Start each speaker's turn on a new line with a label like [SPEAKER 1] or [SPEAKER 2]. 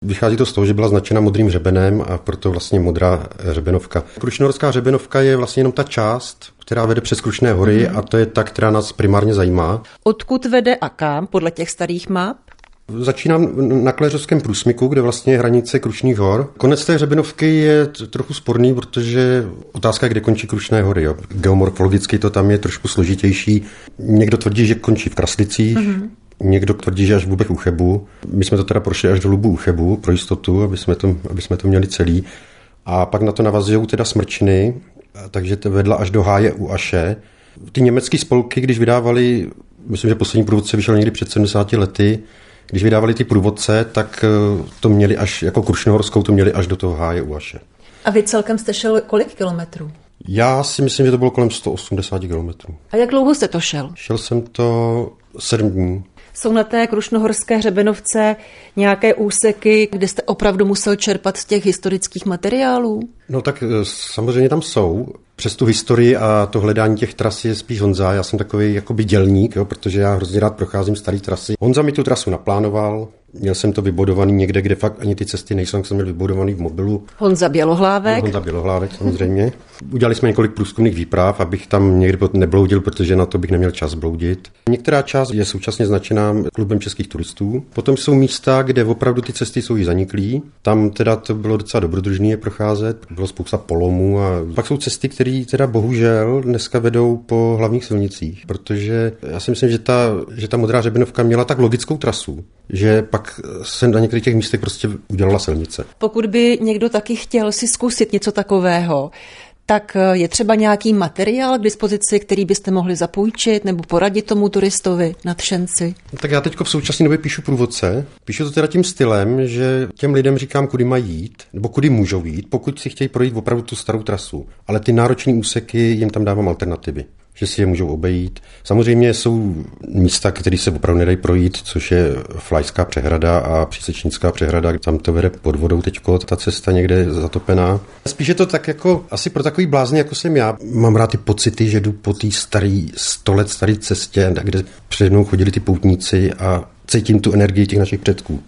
[SPEAKER 1] Vychází to z toho, že byla značena modrým hřebenem a proto vlastně modrá hřebenovka. Krušnohorská hřebenovka je vlastně jenom ta část, která vede přes Krušné hory a to je ta, která nás primárně zajímá.
[SPEAKER 2] Odkud vede a kam podle těch starých map?
[SPEAKER 1] Začínám na Kleřovském průsmyku, kde vlastně je hranice Krušných hor. Konec té hřebenovky je trochu sporný, protože otázka je, kde končí Krušné hory. Jo. Geomorfologicky to tam je trošku složitější. Někdo tvrdí, že končí v Kraslicích, někdo tvrdí, že až v Lubech u Chebu. My jsme to teda prošli až do Lubu u Chebu pro jistotu, aby jsme to měli celý. A pak na to navazují teda Smrčiny, takže to vedla až do Háje u Aše. Ty německé spolky, když vydávali, myslím, že poslední průvodce vyšel někdy před 70 lety, když vydávali ty průvodce, tak to měli až, jako Krušnohorskou, to měli až do toho Háje u Aše.
[SPEAKER 2] A vy celkem jste šel kolik kilometrů?
[SPEAKER 1] Já si myslím, že to bylo kolem 180 kilometrů.
[SPEAKER 2] A jak dlouho jste to šel?
[SPEAKER 1] Šel jsem to 7 dní.
[SPEAKER 2] Jsou na té krušnohorské hřebenovce nějaké úseky, kde jste opravdu musel čerpat z těch historických materiálů?
[SPEAKER 1] No tak samozřejmě tam jsou. Přes tu historii a to hledání těch tras je spíš Honza. Já jsem takový jakoby dělník, jo, protože já hrozně rád procházím staré trasy. Honza mi tu trasu naplánoval, měl jsem to vybudovaný někde, kde fakt ani ty cesty nejsou, jsem měl vybudovaný v mobilu.
[SPEAKER 2] Honza Bělohlávek.
[SPEAKER 1] No, Honza Bělohlávek, samozřejmě. Udělali jsme několik průzkumných výprav, abych tam někdy nebloudil, protože na to bych neměl čas bloudit. Některá část je současně značená klubem českých turistů. Potom jsou místa, kde opravdu ty cesty jsou již zaniklý. Tam teda to bylo docela dobrodružné je procházet. Bylo spousta polomů a pak jsou cesty, které teda bohužel dneska vedou po hlavních silnicích, protože já si myslím, že ta modrá hřebenovka měla tak logickou trasu, že pak se na některých těch místech prostě udělala silnice.
[SPEAKER 2] Pokud by někdo taky chtěl si zkusit něco takového, tak je třeba nějaký materiál k dispozici, který byste mohli zapůjčit nebo poradit tomu turistovi, nadšenci?
[SPEAKER 1] Tak já teďko v současné době píšu průvodce. Píšu to teda tím stylem, že těm lidem říkám, kudy mají jít, nebo kudy můžou jít, pokud si chtějí projít opravdu tu starou trasu. Ale ty náročné úseky jim tam dávám alternativy, že si je můžou obejít. Samozřejmě jsou místa, které se opravdu nedají projít, což je Flajská přehrada a Přísečnická přehrada. Tam to vede pod vodou teďko, ta cesta někde zatopená. Spíš je to tak jako, asi pro takový blázny, jako jsem já. Mám rád ty pocity, že jdu po té 100 let staré cestě, kde přede mnou chodili ty poutníci a cítím tu energii těch našich předků.